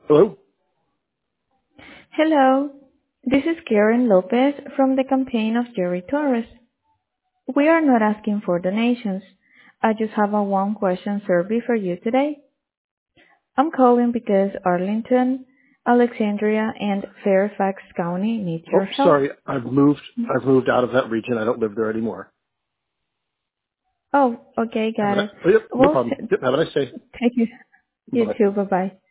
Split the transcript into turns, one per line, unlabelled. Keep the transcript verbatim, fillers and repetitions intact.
Hello?
Hello, this is Karen Lopez from the campaign of Jerry Torres. We are not asking for donations. I just have a one question survey for you today. I'm calling because Arlington, Alexandria, and Fairfax County need
Oh,
your help.
sorry. I've moved. I've moved out of that region. I don't live there anymore.
Oh, okay,
Have a
got
nice,
it.
oh, yep, no
Well,
problem. Yep, have a nice day.
thank you. You
Bye.
too. Bye-bye.